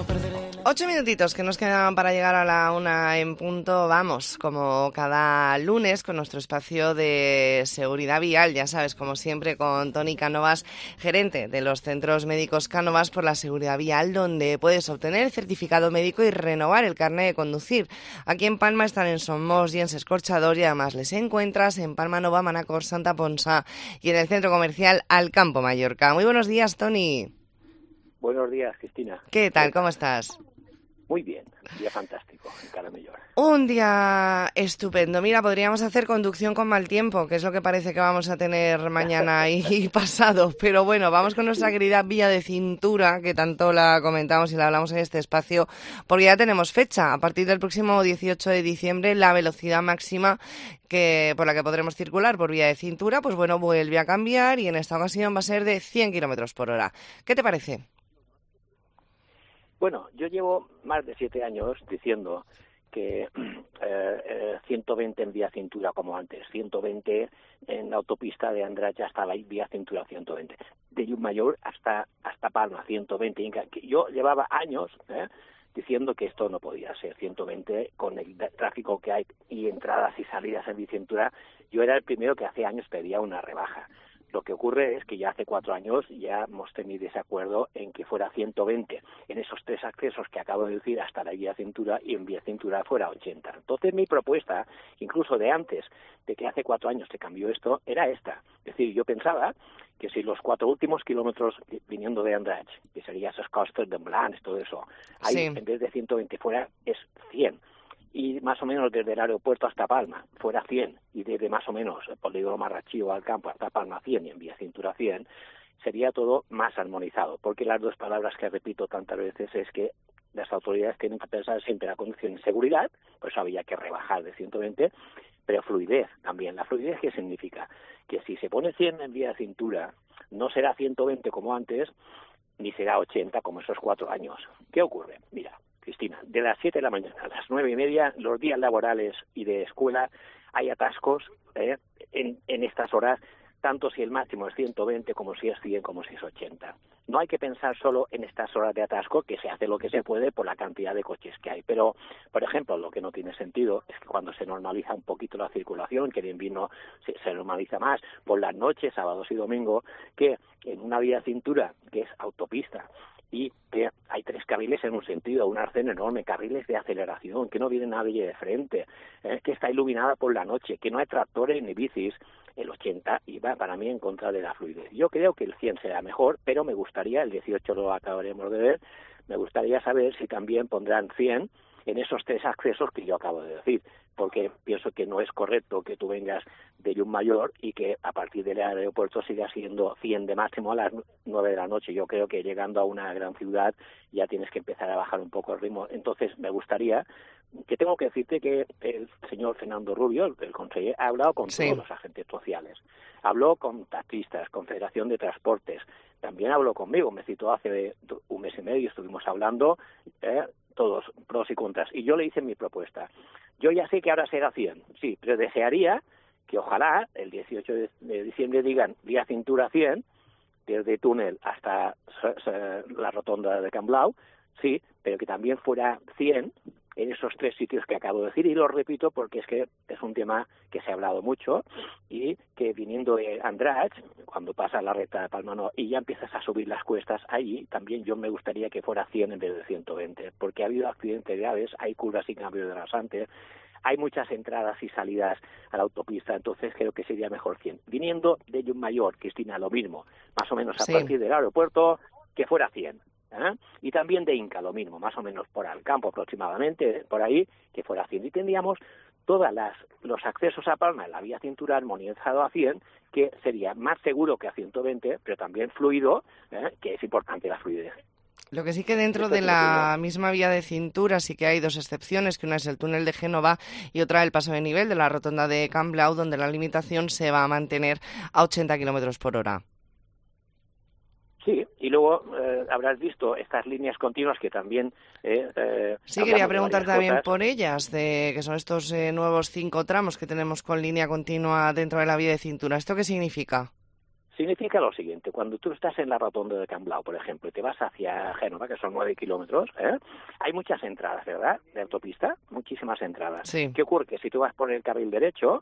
8 minutitos que nos quedaban para llegar a la 1 en punto. Vamos, como cada lunes, con nuestro espacio de seguridad vial. Ya sabes, como siempre, con Toni Cánovas, gerente de los Centros Médicos Cánovas por la Seguridad Vial, donde puedes obtener el certificado médico y renovar el carnet de conducir. Aquí en Palma están en Somos y en Escorchador, y además les encuentras en Palma Nova, Manacor, Santa Ponsa y en el Centro Comercial Alcampo, Mallorca. Muy buenos días, Toni. Buenos días, Cristina. ¿Qué tal? ¿Cómo estás? Muy bien, día fantástico en Caramellor. Un día estupendo. Mira, podríamos hacer conducción con mal tiempo, que es lo que parece que vamos a tener mañana y pasado. Pero bueno, vamos con nuestra querida vía de cintura, que tanto la comentamos y la hablamos en este espacio, porque ya tenemos fecha. A partir del próximo 18 de diciembre, la velocidad máxima por la que podremos circular por vía de cintura, pues bueno, vuelve a cambiar y en esta ocasión va a ser de 100 kilómetros por hora. ¿Qué te parece? Bueno, yo llevo más de 7 años diciendo que 120 en vía cintura como antes, 120 en la autopista de Andratx hasta la vía cintura 120, de Llucmajor hasta Palma 120. Yo llevaba años diciendo que esto no podía ser 120 con el tráfico que hay y entradas y salidas en vía cintura. Yo era el primero que hace años pedía una rebaja. Lo que ocurre es que ya hace 4 años ya hemos tenido ese acuerdo en que fuera 120 en esos 3 accesos que acabo de decir hasta la vía cintura, y en vía cintura fuera 80. Entonces mi propuesta, incluso de antes de que hace 4 años se cambió esto, era esta. Es decir, yo pensaba que si los 4 últimos kilómetros viniendo de Andratx, que sería esos costes de Blanes, todo eso, ahí sí, en vez de 120 fuera es 100. Y más o menos desde el aeropuerto hasta Palma fuera 100, y desde más o menos el polígono Marrachí al campo hasta Palma 100 y en vía cintura 100, sería todo más armonizado, porque las dos palabras que repito tantas veces es que las autoridades tienen que pensar siempre la conducción en seguridad, por eso había que rebajar de 120, pero fluidez también. ¿La fluidez qué significa? Que si se pone 100 en vía cintura, no será 120 como antes, ni será 80 como esos 4 años. ¿Qué ocurre? Mira, Cristina, de las 7 de la mañana a las 9:30, los días laborales y de escuela, hay atascos en estas horas, tanto si el máximo es 120 como si es 100 como si es 80. No hay que pensar solo en estas horas de atasco, que se hace lo que se puede por la cantidad de coches que hay. Pero, por ejemplo, lo que no tiene sentido es que cuando se normaliza un poquito la circulación, que el invierno se normaliza más, por las noches, sábados y domingos, que en una vía cintura que es autopista, y que hay 3 carriles en un sentido, un arcén enorme, carriles de aceleración, que no viene nadie de frente, que está iluminada por la noche, que no hay tractores ni bicis, el 80 iba para mí en contra de la fluidez. Yo creo que el 100 será mejor, pero me gustaría, el 18 lo acabaremos de ver, me gustaría saber si también pondrán 100 en esos 3 accesos que yo acabo de decir, porque pienso que no es correcto que tú vengas de Llucmajor y que a partir del aeropuerto siga siendo 100 de máximo a las 9 de la noche. Yo creo que llegando a una gran ciudad ya tienes que empezar a bajar un poco el ritmo. Entonces me gustaría, que tengo que decirte que el señor Fernando Rubio, el conseller, ha hablado con todos los agentes sociales, habló con taxistas, Confederación de Transportes, también habló conmigo, me citó hace 1 mes y medio, estuvimos hablando, todos pros y contras, y yo le hice mi propuesta. Yo ya sé que ahora será 100, sí, pero desearía que ojalá el 18 de diciembre digan vía cintura 100, desde túnel hasta la rotonda de Can Blau, sí, pero que también fuera 100 en esos 3 sitios que acabo de decir, y lo repito porque es que es un tema que se ha hablado mucho, y que viniendo de Andratx, cuando pasas la recta de Palma Nova y ya empiezas a subir las cuestas, allí también yo me gustaría que fuera 100 en vez de 120, porque ha habido accidentes graves, hay curvas sin cambio de rasante, hay muchas entradas y salidas a la autopista, entonces creo que sería mejor 100. Viniendo de Llucmajor, Cristina, lo mismo, más o menos a partir del aeropuerto, que fuera 100. Y también de Inca, lo mismo, más o menos por Alcampo aproximadamente, por ahí, que fuera 100. Y tendríamos todos los accesos a Palma en la vía cintura armonizado a 100, que sería más seguro que a 120, pero también fluido, que es importante la fluidez. Lo que sí que dentro de la misma vía de cintura sí que hay 2 excepciones, que una es el túnel de Génova y otra el paso de nivel de la rotonda de Can Blau, donde la limitación se va a mantener a 80 kilómetros por hora. Sí, y luego habrás visto estas líneas continuas que también... sí, quería preguntar también por ellas, que son estos nuevos 5 tramos que tenemos con línea continua dentro de la vía de cintura. ¿Esto qué significa? Significa lo siguiente: cuando tú estás en la rotonda de Camblao, por ejemplo, y te vas hacia Génova, que son 9 kilómetros, hay muchas entradas, ¿verdad?, de autopista, muchísimas entradas. Sí. ¿Qué ocurre? Que si tú vas por el carril derecho,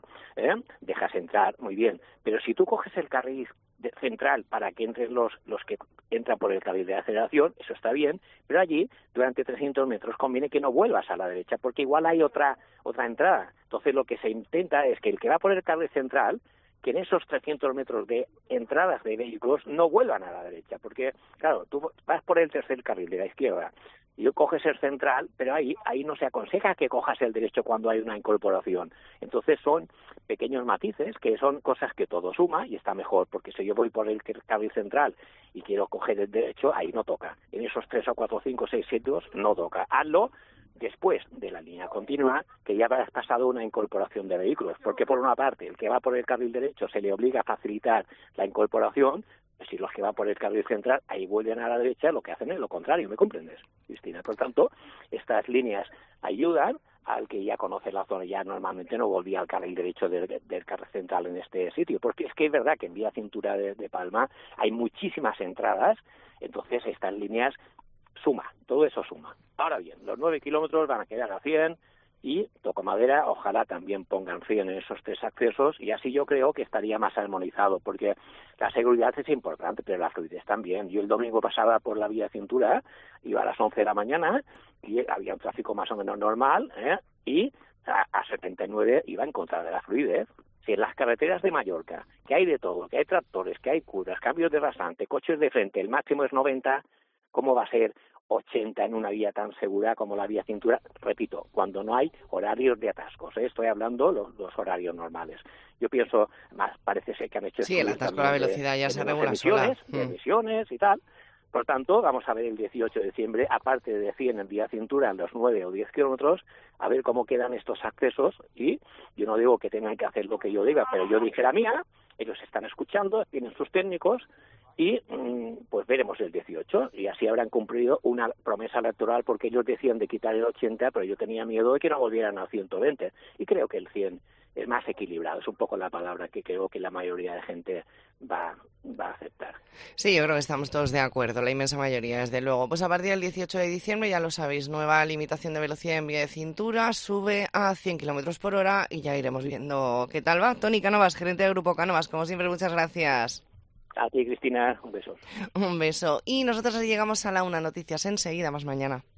dejas entrar, muy bien, pero si tú coges el carril central para que entren los que entran por el carril de aceleración, eso está bien, pero allí, durante 300 metros, conviene que no vuelvas a la derecha, porque igual hay otra entrada. Entonces, lo que se intenta es que el que va por el carril central, que en esos 300 metros de entradas de vehículos no vuelvan a la derecha, porque, claro, tú vas por el tercer carril de la izquierda y coges el central, pero ahí no se aconseja que cojas el derecho cuando hay una incorporación. Entonces son pequeños matices que son cosas que todo suma y está mejor, porque si yo voy por el carril central y quiero coger el derecho, ahí no toca. En esos 3 o 4, 5, 6 sitios no toca. Hazlo después de la línea continua, que ya habrás pasado una incorporación de vehículos, porque por una parte el que va por el carril derecho se le obliga a facilitar la incorporación, si los que van por el carril central ahí vuelven a la derecha, lo que hacen es lo contrario, ¿me comprendes, Cristina? Por tanto, estas líneas ayudan al que ya conoce la zona, ya normalmente no volvía al carril derecho del carril central en este sitio, porque es que es verdad que en vía cintura de Palma hay muchísimas entradas, entonces estas líneas suma, todo eso suma. Ahora bien, los 9 kilómetros van a quedar a 100 y, toco madera, ojalá también pongan 100 en esos 3 accesos y así yo creo que estaría más armonizado, porque la seguridad es importante, pero la fluidez también. Yo el domingo pasaba por la vía cintura, iba a las 11 de la mañana y había un tráfico más o menos normal, y a 79 iba en contra de la fluidez. Si en las carreteras de Mallorca, que hay de todo, que hay tractores, que hay curvas, cambios de rasante, coches de frente, el máximo es 90, ¿cómo va a ser 80 en una vía tan segura como la vía cintura? Repito, cuando no hay horarios de atascos, estoy hablando los horarios normales. Yo pienso, más parece ser que han hecho... Sí, el atasco a la velocidad ya se regula sola. De emisiones y tal. Por tanto, vamos a ver el 18 de diciembre, aparte de 100 en vía cintura, en los 9 o 10 kilómetros, a ver cómo quedan estos accesos. Y yo no digo que tengan que hacer lo que yo diga, pero yo dije la mía, ellos están escuchando, tienen sus técnicos, y pues veremos el 18 y así habrán cumplido una promesa electoral, porque ellos decían de quitar el 80, pero yo tenía miedo de que no volvieran al 120 y creo que el 100 es más equilibrado, es un poco la palabra que creo que la mayoría de gente va a aceptar. Sí, yo creo que estamos todos de acuerdo, la inmensa mayoría, desde luego. Pues a partir del 18 de diciembre, ya lo sabéis, nueva limitación de velocidad en vía de cintura, sube a 100 kilómetros por hora y ya iremos viendo qué tal va. Toni Cánovas, gerente del Grupo Cánovas, como siempre, muchas gracias. A ti, Cristina, un beso. Un beso. Y nosotros llegamos a la 1 Noticias enseguida, más mañana.